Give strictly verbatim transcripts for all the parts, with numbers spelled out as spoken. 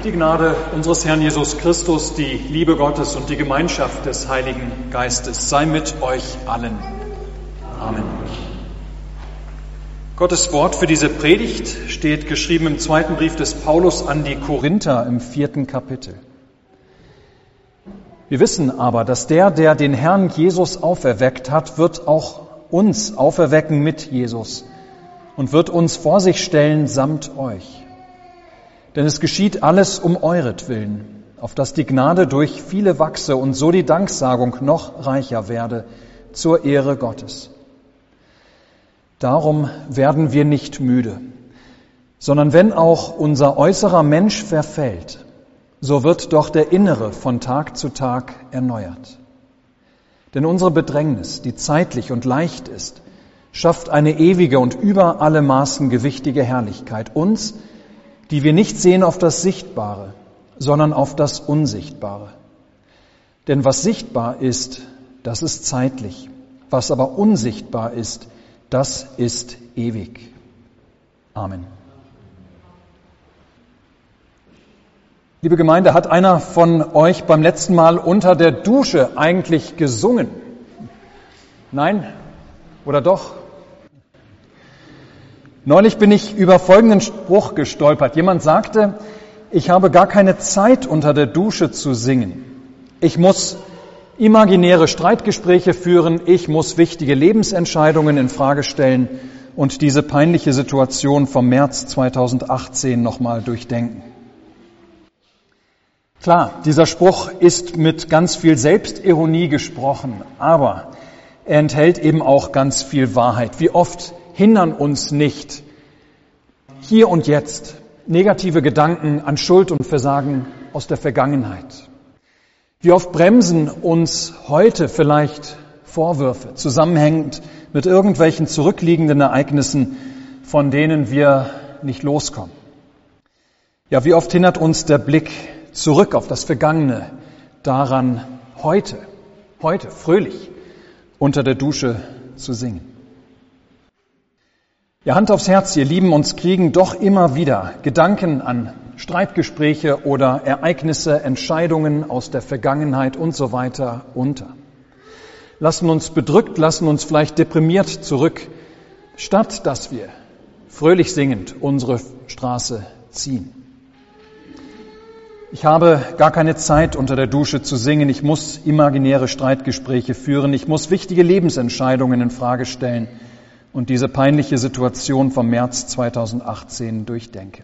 Die Gnade unseres Herrn Jesus Christus, die Liebe Gottes und die Gemeinschaft des Heiligen Geistes sei mit euch allen. Amen. Gottes Wort für diese Predigt steht geschrieben im zweiten Brief des Paulus an die Korinther im vierten Kapitel. Wir wissen aber, dass der, der den Herrn Jesus auferweckt hat, wird auch uns auferwecken mit Jesus und wird uns vor sich stellen samt euch. Denn es geschieht alles um euretwillen, auf dass die Gnade durch viele wachse und so die Danksagung noch reicher werde zur Ehre Gottes. Darum werden wir nicht müde, sondern wenn auch unser äußerer Mensch verfällt, so wird doch der innere von Tag zu Tag erneuert. Denn unsere Bedrängnis, die zeitlich und leicht ist, schafft eine ewige und über alle Maßen gewichtige Herrlichkeit uns, die wir nicht sehen auf das Sichtbare, sondern auf das Unsichtbare. Denn was sichtbar ist, das ist zeitlich. Was aber unsichtbar ist, das ist ewig. Amen. Liebe Gemeinde, hat einer von euch beim letzten Mal unter der Dusche eigentlich gesungen? Nein? Oder doch? Neulich bin ich über folgenden Spruch gestolpert. Jemand sagte, ich habe gar keine Zeit, unter der Dusche zu singen. Ich muss imaginäre Streitgespräche führen, ich muss wichtige Lebensentscheidungen in Frage stellen und diese peinliche Situation vom März zweitausendachtzehn nochmal durchdenken. Klar, dieser Spruch ist mit ganz viel Selbstironie gesprochen, aber er enthält eben auch ganz viel Wahrheit. Wie oft hindern uns nicht hier und jetzt negative Gedanken an Schuld und Versagen aus der Vergangenheit. Wie oft bremsen uns heute vielleicht Vorwürfe, zusammenhängend mit irgendwelchen zurückliegenden Ereignissen, von denen wir nicht loskommen. Ja, wie oft hindert uns der Blick zurück auf das Vergangene daran, heute, heute fröhlich unter der Dusche zu singen. Ja, Hand aufs Herz, ihr Lieben, uns kriegen doch immer wieder Gedanken an Streitgespräche oder Ereignisse, Entscheidungen aus der Vergangenheit und so weiter unter. Lassen uns bedrückt, lassen uns vielleicht deprimiert zurück, statt dass wir fröhlich singend unsere Straße ziehen. Ich habe gar keine Zeit, unter der Dusche zu singen. Ich muss imaginäre Streitgespräche führen. Ich muss wichtige Lebensentscheidungen in Frage stellen und diese peinliche Situation vom März zweitausendachtzehn durchdenken.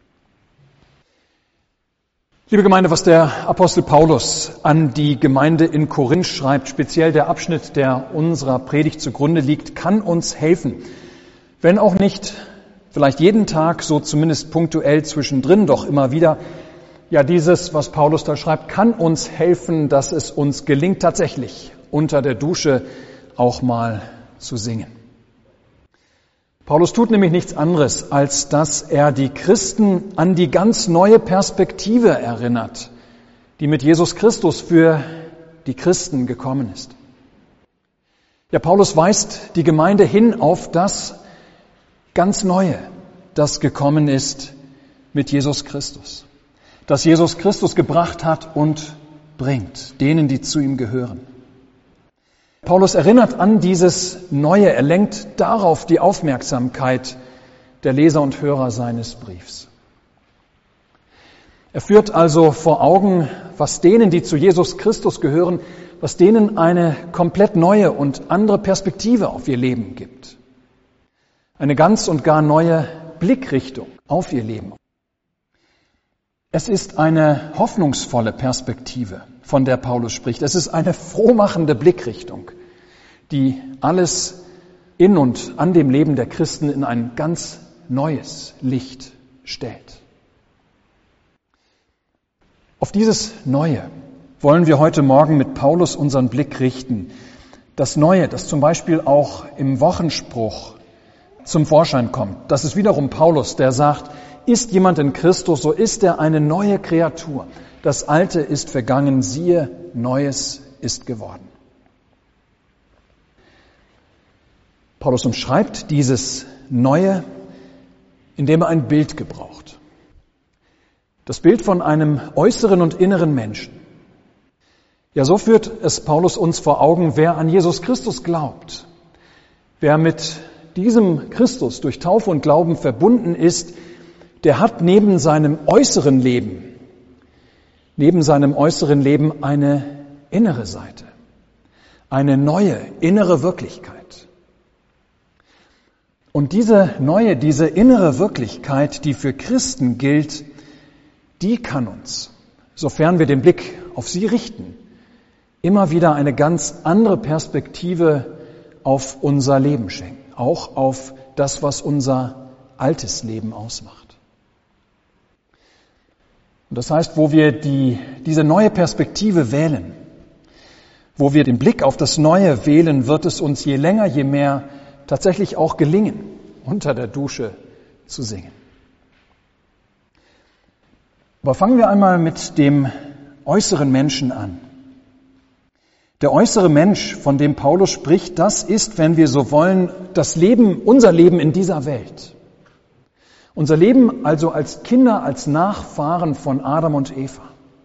Liebe Gemeinde, was der Apostel Paulus an die Gemeinde in Korinth schreibt, speziell der Abschnitt, der unserer Predigt zugrunde liegt, kann uns helfen. Wenn auch nicht vielleicht jeden Tag, so zumindest punktuell zwischendrin, doch immer wieder. Ja, dieses, was Paulus da schreibt, kann uns helfen, dass es uns gelingt, tatsächlich unter der Dusche auch mal zu singen. Paulus tut nämlich nichts anderes, als dass er die Christen an die ganz neue Perspektive erinnert, die mit Jesus Christus für die Christen gekommen ist. Ja, Paulus weist die Gemeinde hin auf das ganz Neue, das gekommen ist mit Jesus Christus, das Jesus Christus gebracht hat und bringt, denen, die zu ihm gehören. Paulus erinnert an dieses Neue, er lenkt darauf die Aufmerksamkeit der Leser und Hörer seines Briefs. Er führt also vor Augen, was denen, die zu Jesus Christus gehören, was denen eine komplett neue und andere Perspektive auf ihr Leben gibt. Eine ganz und gar neue Blickrichtung auf ihr Leben. Es ist eine hoffnungsvolle Perspektive, von der Paulus spricht. Es ist eine frohmachende Blickrichtung, die alles in und an dem Leben der Christen in ein ganz neues Licht stellt. Auf dieses Neue wollen wir heute Morgen mit Paulus unseren Blick richten. Das Neue, das zum Beispiel auch im Wochenspruch zum Vorschein kommt. Das ist wiederum Paulus, der sagt, ist jemand in Christus, so ist er eine neue Kreatur. Das Alte ist vergangen, siehe, Neues ist geworden. Paulus umschreibt dieses Neue, indem er ein Bild gebraucht. Das Bild von einem äußeren und inneren Menschen. Ja, so führt es Paulus uns vor Augen, wer an Jesus Christus glaubt, wer mit diesem Christus durch Taufe und Glauben verbunden ist, der hat neben seinem äußeren Leben, neben seinem äußeren Leben eine innere Seite, eine neue innere Wirklichkeit. Und diese neue, diese innere Wirklichkeit, die für Christen gilt, die kann uns, sofern wir den Blick auf sie richten, immer wieder eine ganz andere Perspektive auf unser Leben schenken, auch auf das, was unser altes Leben ausmacht. Und das heißt, wo wir die, diese neue Perspektive wählen, wo wir den Blick auf das Neue wählen, wird es uns je länger, je mehr tatsächlich auch gelingen, unter der Dusche zu singen. Aber fangen wir einmal mit dem äußeren Menschen an. Der äußere Mensch, von dem Paulus spricht, das ist, wenn wir so wollen, das Leben, unser Leben in dieser Welt. Unser Leben also als Kinder, als Nachfahren von Adam und Eva.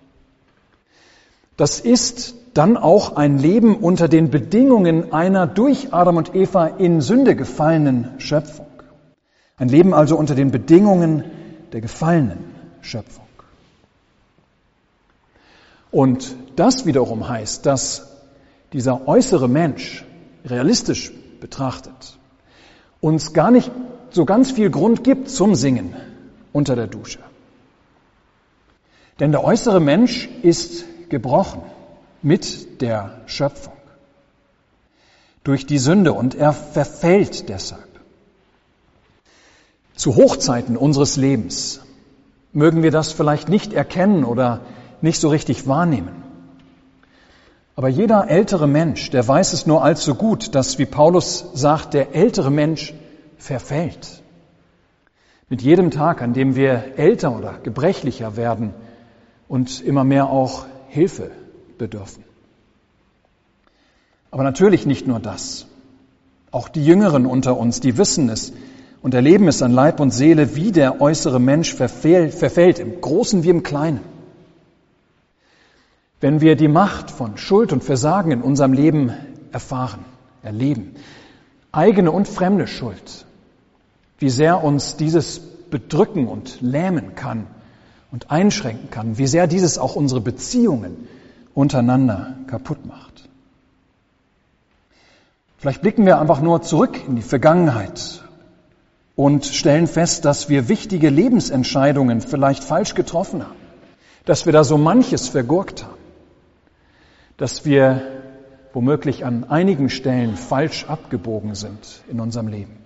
Das ist dann auch ein Leben unter den Bedingungen einer durch Adam und Eva in Sünde gefallenen Schöpfung. Ein Leben also unter den Bedingungen der gefallenen Schöpfung. Und das wiederum heißt, dass dieser äußere Mensch, realistisch betrachtet, uns gar nicht so ganz viel Grund gibt zum Singen unter der Dusche. Denn der äußere Mensch ist gebrochen mit der Schöpfung durch die Sünde und er verfällt deshalb. Zu Hochzeiten unseres Lebens mögen wir das vielleicht nicht erkennen oder nicht so richtig wahrnehmen. Aber jeder ältere Mensch, der weiß es nur allzu gut, dass, wie Paulus sagt, der ältere Mensch verfällt. Mit jedem Tag, an dem wir älter oder gebrechlicher werden und immer mehr auch Hilfe bedürfen. Aber natürlich nicht nur das. Auch die Jüngeren unter uns, die wissen es und erleben es an Leib und Seele, wie der äußere Mensch verfällt, verfällt im Großen wie im Kleinen. Wenn wir die Macht von Schuld und Versagen in unserem Leben erfahren, erleben, eigene und fremde Schuld, wie sehr uns dieses bedrücken und lähmen kann und einschränken kann, wie sehr dieses auch unsere Beziehungen untereinander kaputt macht. Vielleicht blicken wir einfach nur zurück in die Vergangenheit und stellen fest, dass wir wichtige Lebensentscheidungen vielleicht falsch getroffen haben, dass wir da so manches vergurkt haben, dass wir womöglich an einigen Stellen falsch abgebogen sind in unserem Leben.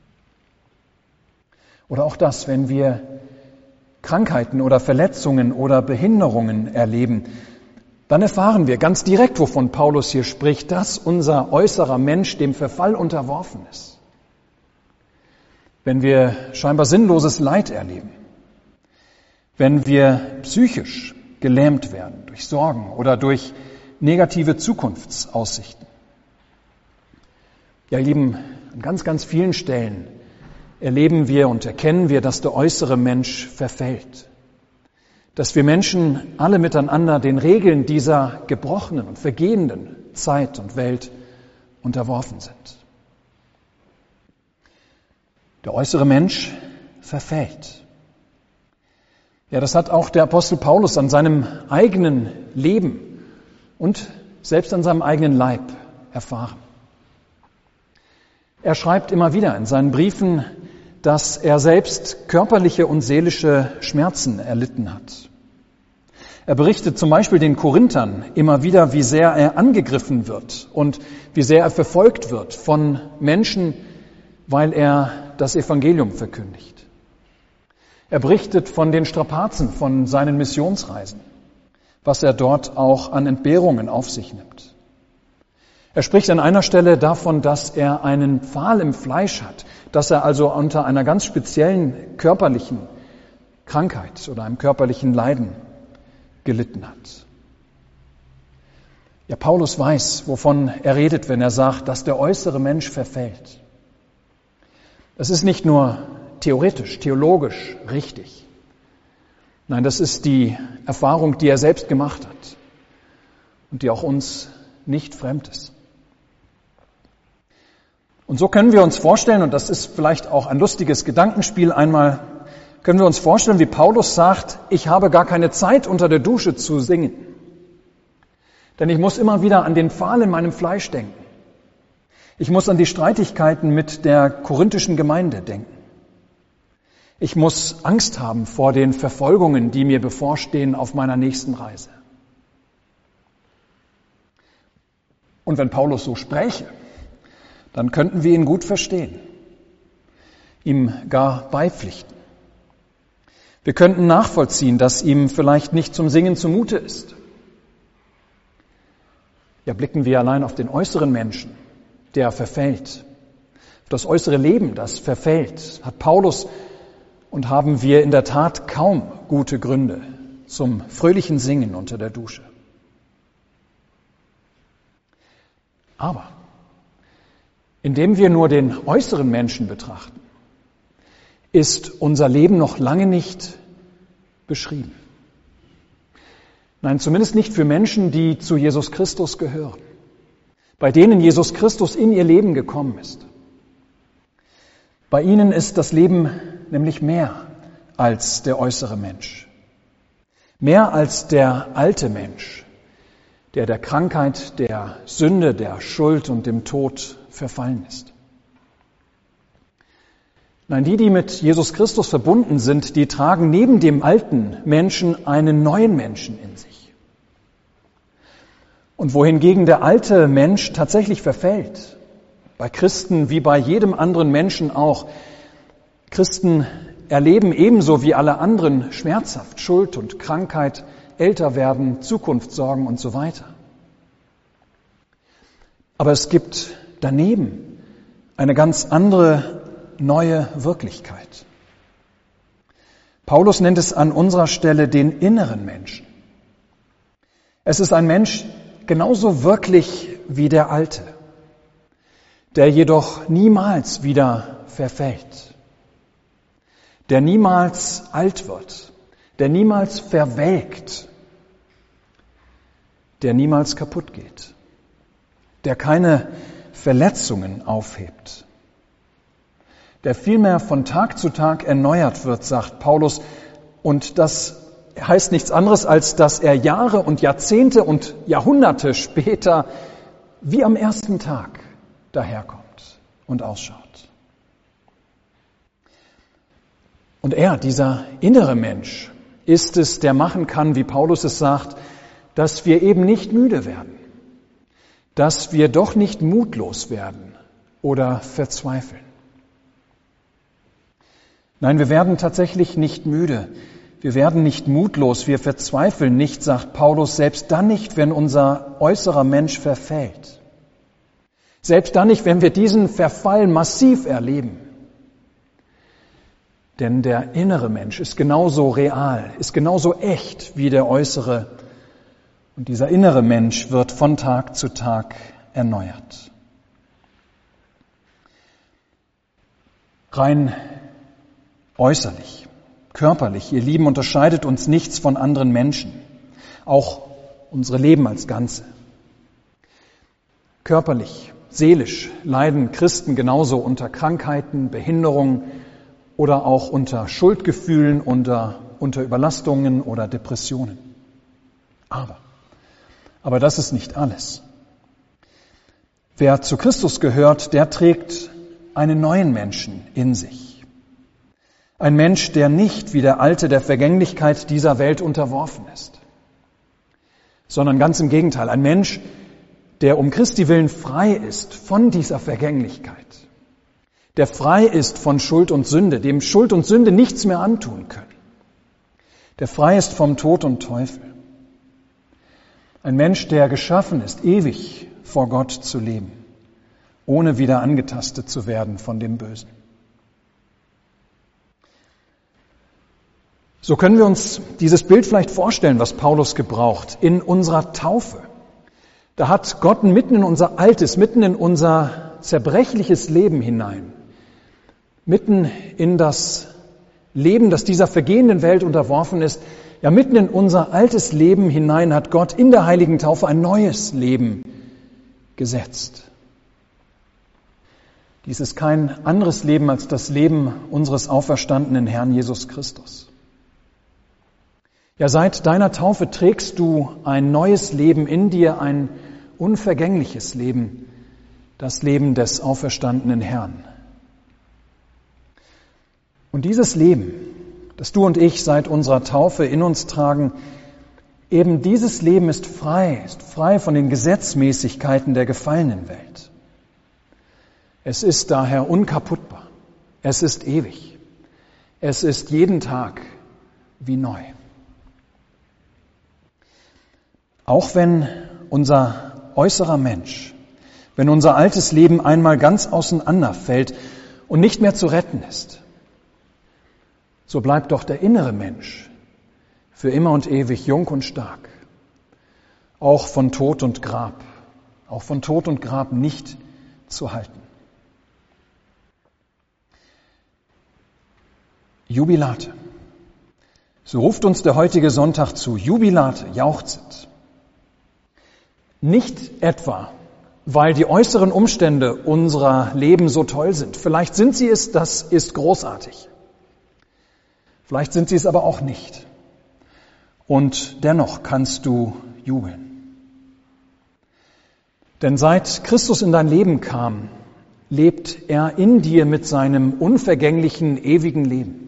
Oder auch das, wenn wir Krankheiten oder Verletzungen oder Behinderungen erleben, dann erfahren wir ganz direkt, wovon Paulus hier spricht, dass unser äußerer Mensch dem Verfall unterworfen ist. Wenn wir scheinbar sinnloses Leid erleben, wenn wir psychisch gelähmt werden durch Sorgen oder durch negative Zukunftsaussichten. Ja, ihr Lieben, an ganz, ganz vielen Stellen erleben wir und erkennen wir, dass der äußere Mensch verfällt. Dass wir Menschen alle miteinander den Regeln dieser gebrochenen und vergehenden Zeit und Welt unterworfen sind. Der äußere Mensch verfällt. Ja, das hat auch der Apostel Paulus an seinem eigenen Leben und selbst an seinem eigenen Leib erfahren. Er schreibt immer wieder in seinen Briefen, dass er selbst körperliche und seelische Schmerzen erlitten hat. Er berichtet zum Beispiel den Korinthern immer wieder, wie sehr er angegriffen wird und wie sehr er verfolgt wird von Menschen, weil er das Evangelium verkündigt. Er berichtet von den Strapazen, von seinen Missionsreisen, was er dort auch an Entbehrungen auf sich nimmt. Er spricht an einer Stelle davon, dass er einen Pfahl im Fleisch hat, dass er also unter einer ganz speziellen körperlichen Krankheit oder einem körperlichen Leiden gelitten hat. Ja, Paulus weiß, wovon er redet, wenn er sagt, dass der äußere Mensch verfällt. Das ist nicht nur theoretisch, theologisch richtig. Nein, das ist die Erfahrung, die er selbst gemacht hat und die auch uns nicht fremd ist. Und so können wir uns vorstellen, und das ist vielleicht auch ein lustiges Gedankenspiel einmal, können wir uns vorstellen, wie Paulus sagt, ich habe gar keine Zeit unter der Dusche zu singen. Denn ich muss immer wieder an den Pfahl in meinem Fleisch denken. Ich muss an die Streitigkeiten mit der korinthischen Gemeinde denken. Ich muss Angst haben vor den Verfolgungen, die mir bevorstehen auf meiner nächsten Reise. Und wenn Paulus so spräche, dann könnten wir ihn gut verstehen, ihm gar beipflichten. Wir könnten nachvollziehen, dass ihm vielleicht nicht zum Singen zumute ist. Ja, blicken wir allein auf den äußeren Menschen, der verfällt. Das äußere Leben, das verfällt, hat Paulus und haben wir in der Tat kaum gute Gründe zum fröhlichen Singen unter der Dusche. Aber indem wir nur den äußeren Menschen betrachten, ist unser Leben noch lange nicht beschrieben. Nein, zumindest nicht für Menschen, die zu Jesus Christus gehören, bei denen Jesus Christus in ihr Leben gekommen ist. Bei ihnen ist das Leben nämlich mehr als der äußere Mensch, mehr als der alte Mensch, der der Krankheit, der Sünde, der Schuld und dem Tod verfallen ist. Nein, die, die mit Jesus Christus verbunden sind, die tragen neben dem alten Menschen einen neuen Menschen in sich. Und wohingegen der alte Mensch tatsächlich verfällt, bei Christen wie bei jedem anderen Menschen auch, Christen erleben ebenso wie alle anderen schmerzhaft Schuld und Krankheit, älter werden, Zukunftssorgen und so weiter. Aber es gibt daneben eine ganz andere neue Wirklichkeit. Paulus nennt es an unserer Stelle den inneren Menschen. Es ist ein Mensch genauso wirklich wie der alte, der jedoch niemals wieder verfällt, der niemals alt wird, der niemals verwelkt, der niemals kaputt geht, der keine Verletzungen aufhebt, der vielmehr von Tag zu Tag erneuert wird, sagt Paulus, und das heißt nichts anderes, als dass er Jahre und Jahrzehnte und Jahrhunderte später wie am ersten Tag daherkommt und ausschaut. Und er, dieser innere Mensch, ist es, der machen kann, wie Paulus es sagt, dass wir eben nicht müde werden, dass wir doch nicht mutlos werden oder verzweifeln. Nein, wir werden tatsächlich nicht müde, wir werden nicht mutlos, wir verzweifeln nicht, sagt Paulus, selbst dann nicht, wenn unser äußerer Mensch verfällt. Selbst dann nicht, wenn wir diesen Verfall massiv erleben. Denn der innere Mensch ist genauso real, ist genauso echt wie der äußere. Und dieser innere Mensch wird von Tag zu Tag erneuert. Rein äußerlich, körperlich, ihr Lieben, unterscheidet uns nichts von anderen Menschen. Auch unsere Leben als Ganze. Körperlich, seelisch leiden Christen genauso unter Krankheiten, Behinderungen oder auch unter Schuldgefühlen, unter, unter Überlastungen oder Depressionen. Aber, aber das ist nicht alles. Wer zu Christus gehört, der trägt einen neuen Menschen in sich. Ein Mensch, der nicht wie der Alte der Vergänglichkeit dieser Welt unterworfen ist, sondern ganz im Gegenteil, ein Mensch, der um Christi willen frei ist von dieser Vergänglichkeit, der frei ist von Schuld und Sünde, dem Schuld und Sünde nichts mehr antun können, der frei ist vom Tod und Teufel. Ein Mensch, der geschaffen ist, ewig vor Gott zu leben, ohne wieder angetastet zu werden von dem Bösen. So können wir uns dieses Bild vielleicht vorstellen, was Paulus gebraucht, in unserer Taufe. Da hat Gott mitten in unser altes, mitten in unser zerbrechliches Leben hinein, mitten in das Leben, das dieser vergehenden Welt unterworfen ist, ja mitten in unser altes Leben hinein hat Gott in der heiligen Taufe ein neues Leben gesetzt. Dies ist kein anderes Leben als das Leben unseres auferstandenen Herrn Jesus Christus. Ja, seit deiner Taufe trägst du ein neues Leben in dir, ein unvergängliches Leben, das Leben des auferstandenen Herrn. Und dieses Leben, das du und ich seit unserer Taufe in uns tragen, eben dieses Leben ist frei, ist frei von den Gesetzmäßigkeiten der gefallenen Welt. Es ist daher unkaputtbar. Es ist ewig. Es ist jeden Tag wie neu. Auch wenn unser äußerer Mensch, wenn unser altes Leben einmal ganz auseinanderfällt und nicht mehr zu retten ist, so bleibt doch der innere Mensch für immer und ewig jung und stark, auch von Tod und Grab, auch von Tod und Grab nicht zu halten. Jubilate. So ruft uns der heutige Sonntag zu. Jubilate, jauchzet. Nicht etwa, weil die äußeren Umstände unserer Leben so toll sind. Vielleicht sind sie es, das ist großartig. Vielleicht sind sie es aber auch nicht. Und dennoch kannst du jubeln. Denn seit Christus in dein Leben kam, lebt er in dir mit seinem unvergänglichen, ewigen Leben.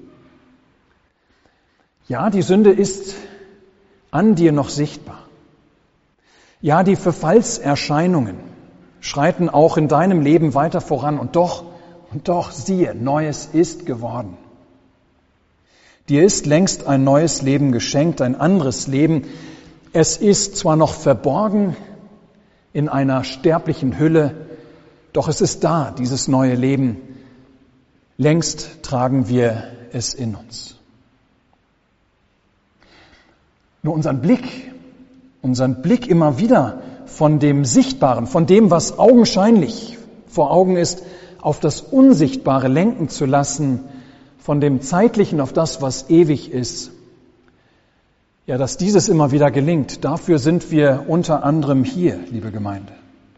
Ja, die Sünde ist an dir noch sichtbar. Ja, die Verfallserscheinungen schreiten auch in deinem Leben weiter voran. Und doch, und doch, siehe, Neues ist geworden. Dir ist längst ein neues Leben geschenkt, ein anderes Leben. Es ist zwar noch verborgen in einer sterblichen Hülle, doch es ist da, dieses neue Leben. Längst tragen wir es in uns. Nur unseren Blick, unseren Blick immer wieder von dem Sichtbaren, von dem, was augenscheinlich vor Augen ist, auf das Unsichtbare lenken zu lassen, von dem Zeitlichen auf das, was ewig ist. Ja, dass dieses immer wieder gelingt, dafür sind wir unter anderem hier, liebe Gemeinde.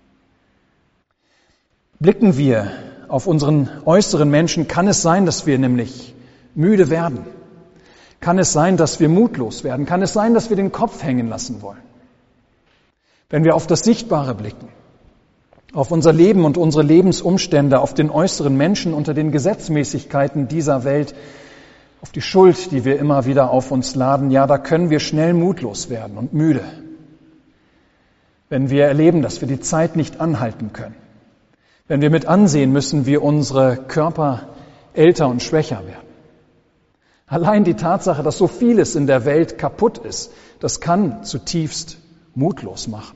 Blicken wir auf unseren äußeren Menschen, kann es sein, dass wir nämlich müde werden. Kann es sein, dass wir mutlos werden? Kann es sein, dass wir den Kopf hängen lassen wollen? Wenn wir auf das Sichtbare blicken, auf unser Leben und unsere Lebensumstände, auf den äußeren Menschen unter den Gesetzmäßigkeiten dieser Welt, auf die Schuld, die wir immer wieder auf uns laden, ja, da können wir schnell mutlos werden und müde. Wenn wir erleben, dass wir die Zeit nicht anhalten können. Wenn wir mit ansehen müssen, wie unsere Körper älter und schwächer werden. Allein die Tatsache, dass so vieles in der Welt kaputt ist, das kann zutiefst mutlos machen.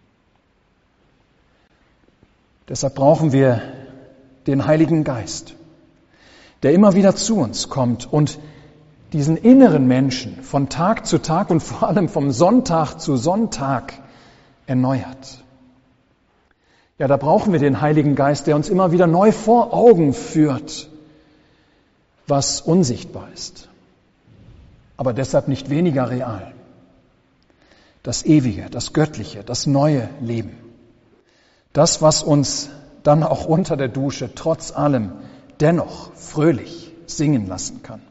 Deshalb brauchen wir den Heiligen Geist, der immer wieder zu uns kommt und diesen inneren Menschen von Tag zu Tag und vor allem vom Sonntag zu Sonntag erneuert. Ja, da brauchen wir den Heiligen Geist, der uns immer wieder neu vor Augen führt, was unsichtbar ist, aber deshalb nicht weniger real. Das Ewige, das Göttliche, das neue Leben. Das, was uns dann auch unter der Dusche trotz allem dennoch fröhlich singen lassen kann.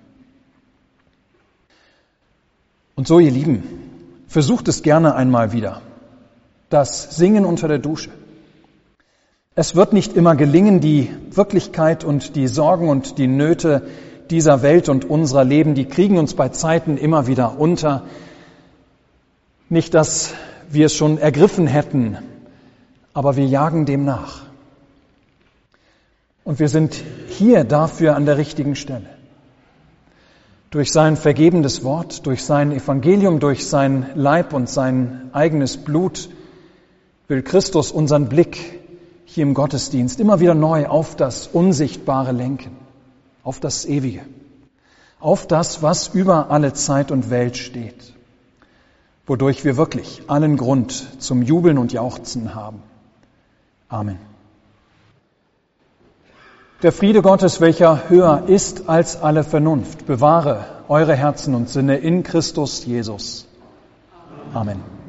Und so, ihr Lieben, versucht es gerne einmal wieder. Das Singen unter der Dusche. Es wird nicht immer gelingen, die Wirklichkeit und die Sorgen und die Nöte dieser Welt und unserer Leben, die kriegen uns bei Zeiten immer wieder unter. Nicht, dass wir es schon ergriffen hätten, aber wir jagen dem nach. Und wir sind hier dafür an der richtigen Stelle. Durch sein vergebendes Wort, durch sein Evangelium, durch sein Leib und sein eigenes Blut will Christus unseren Blick hier im Gottesdienst immer wieder neu auf das Unsichtbare lenken, auf das Ewige, auf das, was über alle Zeit und Welt steht, wodurch wir wirklich allen Grund zum Jubeln und Jauchzen haben. Amen. Der Friede Gottes, welcher höher ist als alle Vernunft, bewahre eure Herzen und Sinne in Christus Jesus. Amen.